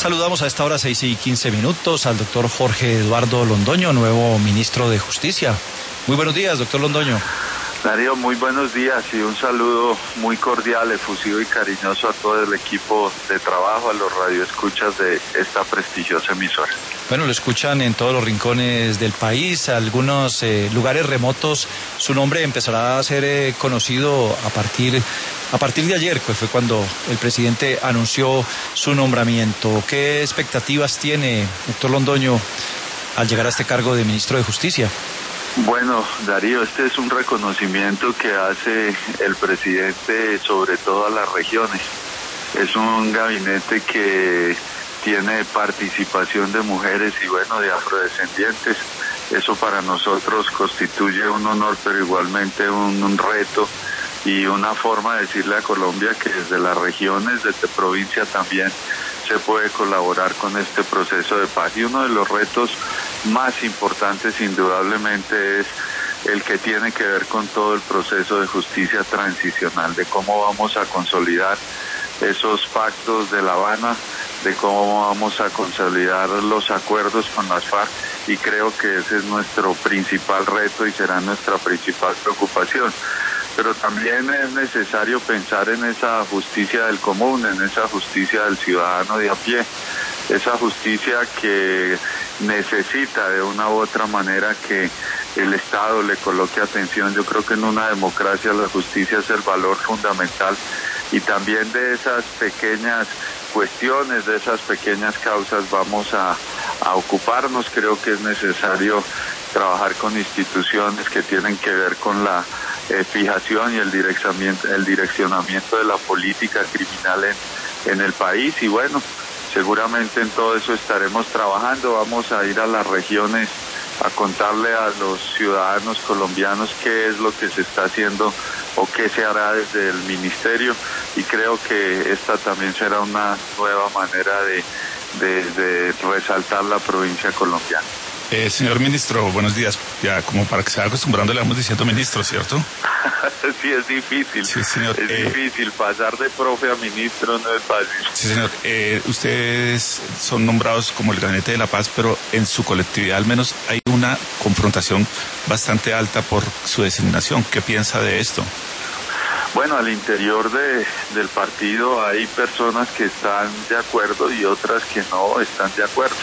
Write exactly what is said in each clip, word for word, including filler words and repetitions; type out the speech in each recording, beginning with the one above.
Saludamos a esta hora, seis y quince minutos, al doctor Jorge Eduardo Londoño, nuevo ministro de Justicia. Muy buenos días, doctor Londoño. Darío, muy buenos días y un saludo muy cordial, efusivo y cariñoso a todo el equipo de trabajo, a los radioescuchas de esta prestigiosa emisora. Bueno, lo escuchan en todos los rincones del país, algunos eh, lugares remotos. Su nombre empezará a ser eh, conocido a partir, a partir de ayer, que fue cuando el presidente anunció su nombramiento. ¿Qué expectativas tiene, doctor Londoño, al llegar a este cargo de ministro de Justicia? Bueno, Darío, este es un reconocimiento que hace el presidente sobre todo a las regiones. Es un gabinete que tiene participación de mujeres y bueno, de afrodescendientes. Eso para nosotros constituye un honor, pero igualmente un, un reto y una forma de decirle a Colombia que desde las regiones, desde provincia también se puede colaborar con este proceso de paz. Y uno de los retos más importantes indudablemente es el que tiene que ver con todo el proceso de justicia transicional, de cómo vamos a consolidar esos pactos de La Habana, de cómo vamos a consolidar los acuerdos con las FARC, y creo que ese es nuestro principal reto y será nuestra principal preocupación. Pero también es necesario pensar en esa justicia del común, en esa justicia del ciudadano de a pie, esa justicia que necesita de una u otra manera que el Estado le coloque atención. Yo creo que en una democracia la justicia es el valor fundamental, y también de esas pequeñas cuestiones, de esas pequeñas causas vamos a, a ocuparnos. Creo que es necesario trabajar con instituciones que tienen que ver con la Eh, fijación y el direccionamiento, el direccionamiento de la política criminal en, en el país, y bueno, seguramente en todo eso estaremos trabajando. Vamos a ir a las regiones a contarle a los ciudadanos colombianos qué es lo que se está haciendo o qué se hará desde el ministerio, y creo que esta también será una nueva manera de, de, de resaltar la provincia colombiana. Eh, señor ministro, buenos días. Ya como para que se vaya acostumbrando le vamos diciendo ministro, ¿cierto? Sí, es difícil. Sí, señor. Es eh, difícil. Pasar de profe a ministro no es fácil. Sí, señor. Eh, ustedes son nombrados como el Gabinete de la Paz, pero en su colectividad al menos hay una confrontación bastante alta por su designación. ¿Qué piensa de esto? Bueno, al interior de, del partido hay personas que están de acuerdo y otras que no están de acuerdo.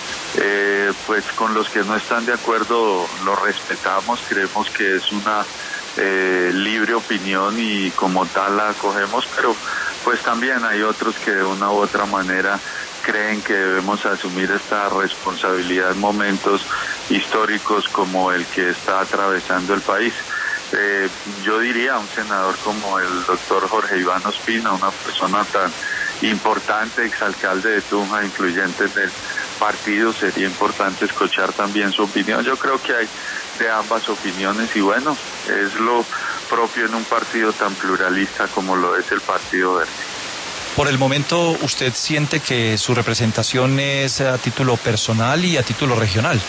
Eh, pues con los que no están de acuerdo lo respetamos, creemos que es una eh, libre opinión y como tal la acogemos, pero pues también hay otros que de una u otra manera creen que debemos asumir esta responsabilidad en momentos históricos como el que está atravesando el país. Eh, yo diría a un senador como el doctor Jorge Iván Ospina, una persona tan importante, exalcalde de Tunja, influyente en el partido, sería importante escuchar también su opinión. Yo creo que hay de ambas opiniones y bueno, es lo propio en un partido tan pluralista como lo es el Partido Verde. Por el momento, ¿usted siente que su representación es a título personal y a título regional?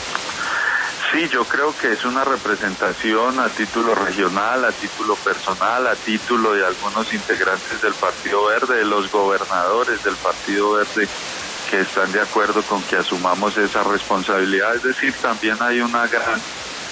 Sí, yo creo que es una representación a título regional, a título personal, a título de algunos integrantes del Partido Verde, de los gobernadores del Partido Verde que están de acuerdo con que asumamos esa responsabilidad. Es decir, también hay una gran,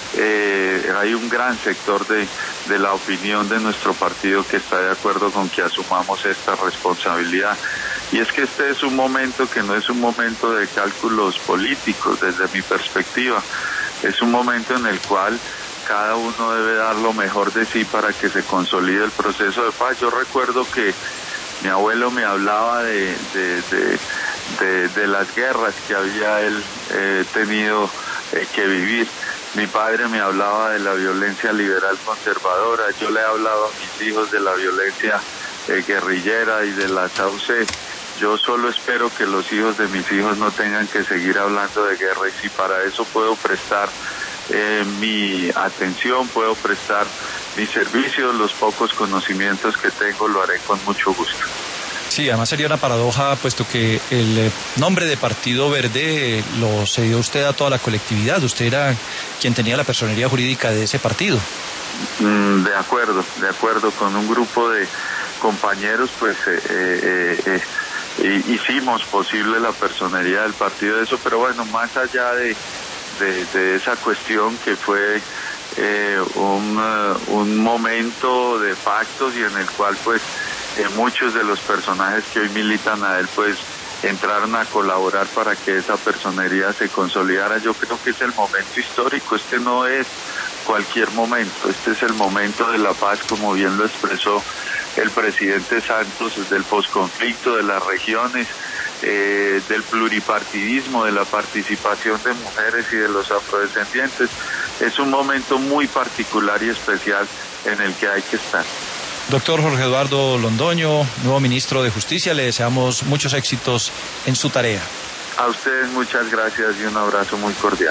eh, hay un gran sector de, de la opinión de nuestro partido que está de acuerdo con que asumamos esta responsabilidad. Y es que este es un momento que no es un momento de cálculos políticos desde mi perspectiva. Es un momento en el cual cada uno debe dar lo mejor de sí para que se consolide el proceso de paz. Yo recuerdo que mi abuelo me hablaba de, de, de, de, de las guerras que había él eh, tenido eh, que vivir. Mi padre me hablaba de la violencia liberal conservadora. Yo le he hablado a mis hijos de la violencia eh, guerrillera y de la Sauce. Yo solo espero que los hijos de mis hijos no tengan que seguir hablando de guerra, y si para eso puedo prestar eh, mi atención, puedo prestar mis servicios, los pocos conocimientos que tengo, lo haré con mucho gusto. Sí, además sería una paradoja, puesto que el nombre de Partido Verde lo cedió usted a toda la colectividad. Usted era quien tenía la personería jurídica de ese partido. Mm, de acuerdo, de acuerdo, con un grupo de compañeros, pues eh, eh, eh, y hicimos posible la personería del partido de eso, pero bueno, más allá de, de, de esa cuestión que fue eh, un, uh, un momento de pactos y en el cual pues eh, muchos de los personajes que hoy militan a él pues entraron a colaborar para que esa personería se consolidara. Yo creo que es el momento histórico, este no es cualquier momento, este es el momento de la paz, como bien lo expresó el presidente Santos, del posconflicto, de las regiones, eh, del pluripartidismo, de la participación de mujeres y de los afrodescendientes. Es un momento muy particular y especial en el que hay que estar. Doctor Jorge Eduardo Londoño, nuevo ministro de Justicia, le deseamos muchos éxitos en su tarea. A ustedes muchas gracias y un abrazo muy cordial.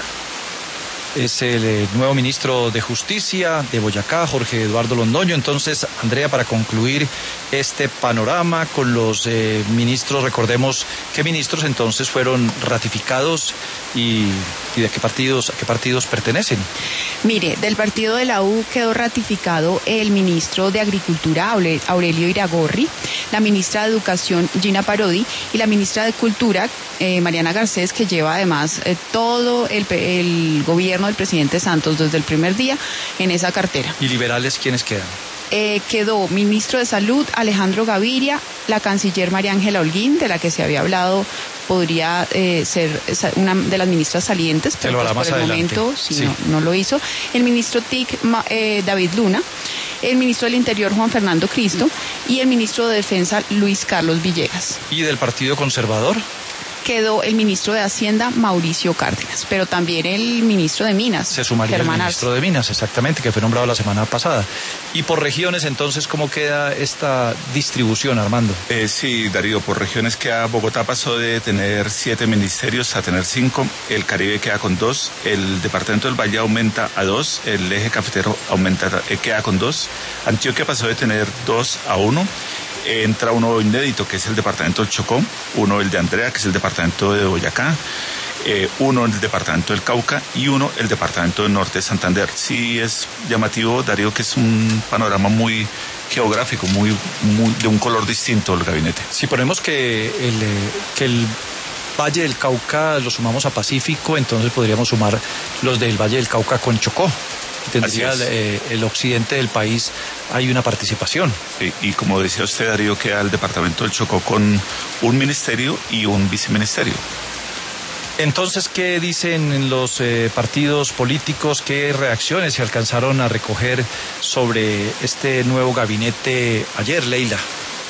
Es el eh, nuevo ministro de Justicia de Boyacá, Jorge Eduardo Londoño. Entonces, Andrea, para concluir este panorama con los eh, ministros, recordemos qué ministros entonces fueron ratificados y, y de qué partidos, a qué partidos pertenecen. Mire, del partido de la U quedó ratificado el ministro de Agricultura, Aurelio Iragorri, la ministra de Educación, Gina Parodi, y la ministra de Cultura, eh, Mariana Garcés, que lleva además eh, todo el, el gobierno del presidente Santos desde el primer día en esa cartera. ¿Y liberales quiénes quedan? Eh, quedó ministro de Salud Alejandro Gaviria, la canciller María Ángela Holguín, de la que se había hablado, podría eh, ser una de las ministras salientes, pero pues por el adelante. momento sí, sí. No, no lo hizo. El ministro T I C, eh, David Luna, el ministro del Interior Juan Fernando Cristo y el ministro de Defensa Luis Carlos Villegas. ¿Y del Partido Conservador? Quedó el ministro de Hacienda, Mauricio Cárdenas, pero también el ministro de Minas. Se sumaría Germán el ministro Arce. de Minas, exactamente, que fue nombrado la semana pasada. Y por regiones, entonces, ¿cómo queda esta distribución, Armando? Eh, sí, Darío, por regiones queda Bogotá pasó de tener siete ministerios a tener cinco, el Caribe queda con dos, el departamento del Valle aumenta a dos, el eje cafetero aumenta, eh, queda con dos, Antioquia pasó de tener dos a uno. Entra uno inédito, que es el departamento del Chocó, uno el de Andrea, que es el departamento de Boyacá, eh, uno el departamento del Cauca y uno el departamento del Norte de Santander. Sí es llamativo, Darío, que es un panorama muy geográfico, muy, muy de un color distinto el gabinete. Si ponemos que el, que el Valle del Cauca lo sumamos a Pacífico, entonces podríamos sumar los del Valle del Cauca con Chocó. Tendría el, eh, el occidente del país, hay una participación. Sí, y como decía usted, Darío, queda el departamento del Chocó con un ministerio y un viceministerio. Entonces, ¿qué dicen los eh, partidos políticos? ¿Qué reacciones se alcanzaron a recoger sobre este nuevo gabinete ayer, Leila?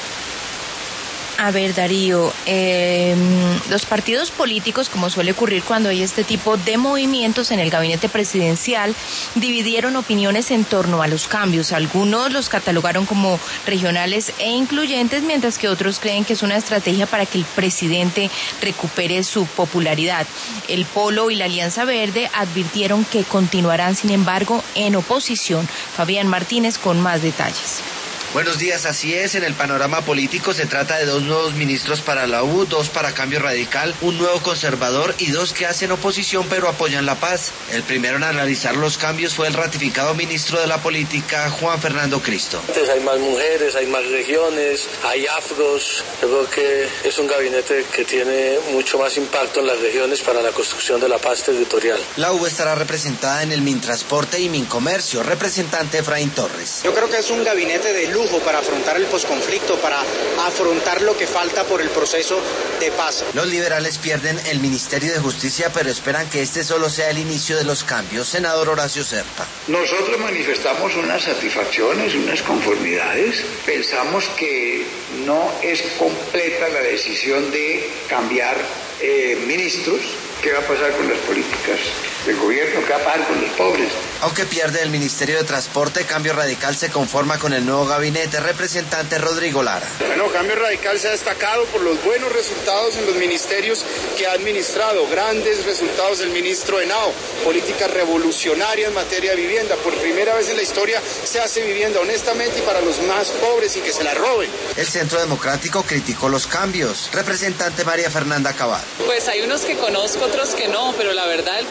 A ver, Darío, eh, los partidos políticos, como suele ocurrir cuando hay este tipo de movimientos en el gabinete presidencial, dividieron opiniones en torno a los cambios. Algunos los catalogaron como regionales e incluyentes, mientras que otros creen que es una estrategia para que el presidente recupere su popularidad. El Polo y la Alianza Verde advirtieron que continuarán, sin embargo, en oposición. Fabián Martínez con más detalles. Buenos días, así es, en el panorama político se trata de dos nuevos ministros para la U, dos para Cambio Radical, un nuevo conservador y dos que hacen oposición pero apoyan la paz. El primero en analizar los cambios fue el ratificado ministro de la Política, Juan Fernando Cristo. Entonces hay más mujeres, hay más regiones, hay afros, yo creo que es un gabinete que tiene mucho más impacto en las regiones para la construcción de la paz territorial. La U estará representada en el Mintransporte y Mincomercio, representante Efraín Torres. Yo creo que es un gabinete de lujo para afrontar el posconflicto, para afrontar lo que falta por el proceso de paz. Los liberales pierden el Ministerio de Justicia, pero esperan que este solo sea el inicio de los cambios. Senador Horacio Serpa. Nosotros manifestamos unas satisfacciones, unas conformidades. Pensamos que no es completa la decisión de cambiar eh, ministros. ¿Qué va a pasar con las políticas del gobierno? ¿Qué va a pasar con los pobres? Aunque pierde el Ministerio de Transporte, Cambio Radical se conforma con el nuevo gabinete. Representante Rodrigo Lara. Bueno, Cambio Radical se ha destacado por los buenos resultados en los ministerios que ha administrado. Grandes resultados del ministro Henao. Políticas revolucionarias en materia de vivienda. Por primera vez en la historia se hace vivienda honestamente y para los más pobres y que se la roben. El Centro Democrático criticó los cambios. Representante María Fernanda Cabal. Pues hay unos que conozco, otros que no, pero la verdad el Polo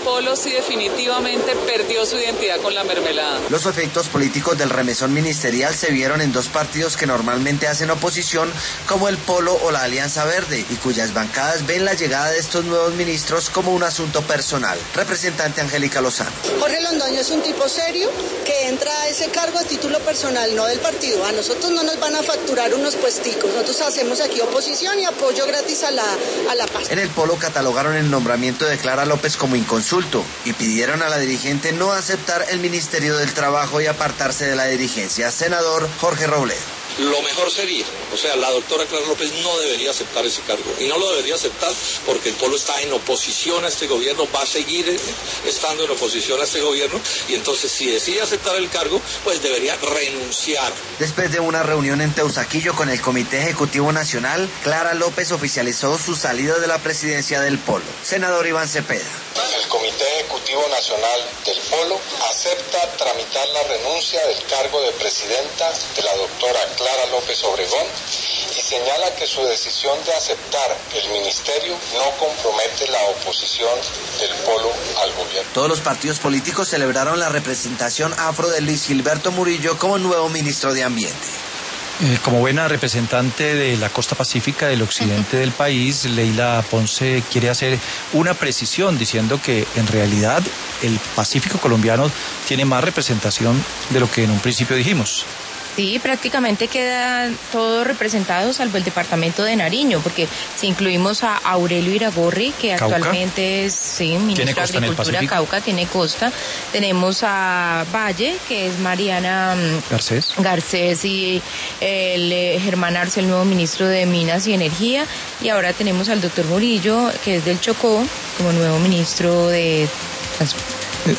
sí definitivamente perdió su identidad con la mermelada. Los efectos políticos del remesón ministerial se vieron en dos partidos que normalmente hacen oposición, como el Polo o la Alianza Verde, y cuyas bancadas ven la llegada de estos nuevos ministros como un asunto personal. Representante Angélica Lozano. Jorge Londoño es un tipo serio que entra a ese cargo a título personal, no del partido. A nosotros no nos van a facturar unos puesticos. Nosotros hacemos aquí oposición y apoyo gratis a la, a la paz. En el Polo catalogaron el nombramiento de Clara López como inconsulto y pidieron a la dirigente no aceptar el Ministerio del Trabajo y apartarse de la dirigencia. Senador Jorge Robledo. Lo mejor sería, o sea, la doctora Clara López no debería aceptar ese cargo, y no lo debería aceptar porque el Polo está en oposición a este gobierno, va a seguir estando en oposición a este gobierno, y entonces si decide aceptar el cargo, pues debería renunciar. Después de una reunión en Teusaquillo con el Comité Ejecutivo Nacional, Clara López oficializó su salida de la presidencia del Polo. Senador Iván Cepeda. El Comité Ejecutivo Nacional del Polo acepta tramitar la renuncia del cargo de presidenta de la doctora Clara López Obregón y señala que su decisión de aceptar el ministerio no compromete la oposición del Polo al gobierno. Todos los partidos políticos celebraron la representación afro de Luis Gilberto Murillo como nuevo ministro de Ambiente. Eh, como buena representante de la costa pacífica del occidente del país, Leila Ponce quiere hacer una precisión diciendo que en realidad el Pacífico colombiano tiene más representación de lo que en un principio dijimos. Sí, prácticamente queda todo representado salvo el departamento de Nariño, porque si incluimos a Aurelio Iragorri, que Cauca. Actualmente es sí, ministro de Agricultura, Cauca tiene costa, tenemos a Valle, que es Mariana Garcés, Garcés y el eh, Germán Arce, el nuevo ministro de Minas y Energía, y ahora tenemos al doctor Murillo, que es del Chocó, como nuevo ministro de Transporte.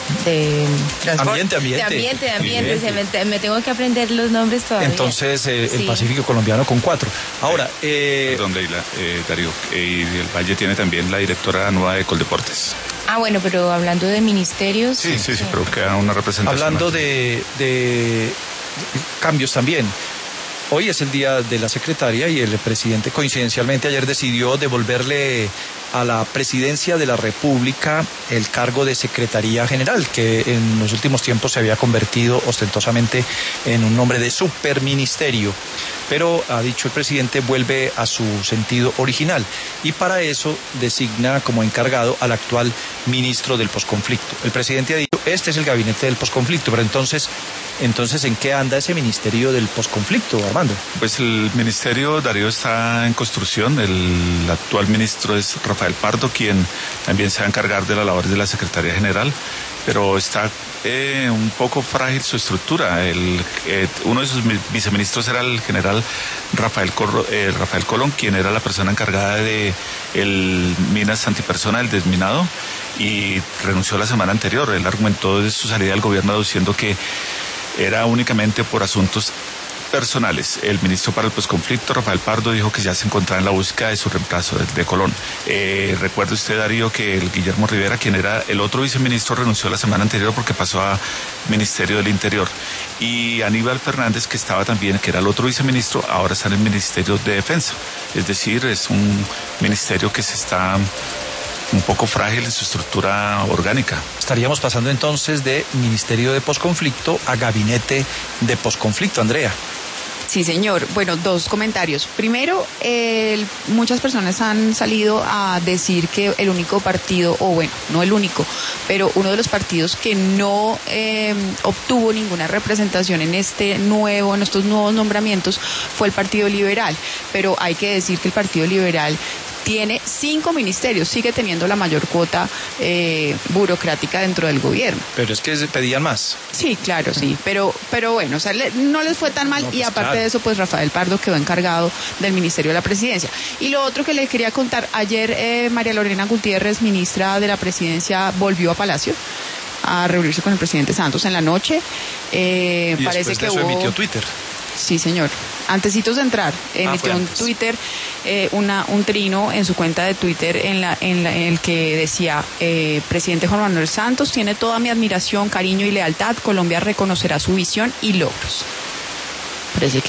De transporte, ambiente, ambiente. De ambiente, de ambiente. Se me, me tengo que aprender los nombres todavía. Entonces, eh, sí. El Pacífico colombiano con cuatro. Ahora, eh... Perdón, Leila, eh, Darío, eh, y el Valle tiene también la directora nueva de Coldeportes. Ah, bueno, pero hablando de ministerios... Sí, sí, sí, sí, pero queda una representación. Hablando de, de cambios también. Hoy es el día de la secretaria y el presidente coincidencialmente ayer decidió devolverle a la presidencia de la República el cargo de Secretaría General, que en los últimos tiempos se había convertido ostentosamente en un nombre de superministerio. Pero, ha dicho el presidente, vuelve a su sentido original y para eso designa como encargado al actual ministro del posconflicto. El presidente ha dicho, este es el gabinete del posconflicto, pero entonces, entonces ¿en qué anda ese ministerio del posconflicto, Armando? Pues el ministerio, Darío, está en construcción. El actual ministro es Rafael Pardo, quien también se va a encargar de la labor de la Secretaría General, pero está eh, un poco frágil su estructura. El, eh, uno de sus viceministros era el general Rafael, Cor, eh, Rafael Colón, quien era la persona encargada de el Minas Antipersona, el desminado, y renunció la semana anterior. Él argumentó de su salida del gobierno diciendo que era únicamente por asuntos personales. El ministro para el posconflicto, Rafael Pardo, dijo que ya se encontraba en la búsqueda de su reemplazo, de, de Colón. Eh, recuerde usted, Darío, que el Guillermo Rivera, quien era el otro viceministro, renunció la semana anterior porque pasó a Ministerio del Interior. Y Aníbal Fernández, que estaba también, que era el otro viceministro, ahora está en el Ministerio de Defensa. Es decir, es un ministerio que se está un poco frágil en su estructura orgánica. Estaríamos pasando entonces de Ministerio de Posconflicto a Gabinete de Posconflicto, Andrea. Sí, señor. Bueno, dos comentarios. Primero, eh, muchas personas han salido a decir que el único partido, o bueno, no el único, pero uno de los partidos que no eh, obtuvo ninguna representación en este nuevo, en estos nuevos nombramientos, fue el Partido Liberal. Pero hay que decir que el Partido Liberal tiene cinco ministerios, sigue teniendo la mayor cuota eh, burocrática dentro del gobierno. Pero es que pedían más. Sí, claro, sí, pero pero bueno, o sea, le, no les fue tan mal no, pues y aparte claro. de eso, pues Rafael Pardo quedó encargado del Ministerio de la Presidencia. Y lo otro que le quería contar, ayer eh, María Lorena Gutiérrez, ministra de la Presidencia, volvió a Palacio a reunirse con el presidente Santos en la noche. Eh, y parece después de que eso hubo... emitió Twitter. Sí, señor. Antecitos de entrar, emitió ah, un Twitter, eh, una, un trino en su cuenta de Twitter en, la, en, la, en el que decía, eh, presidente Juan Manuel Santos, tiene toda mi admiración, cariño y lealtad, Colombia reconocerá su visión y logros. Parece que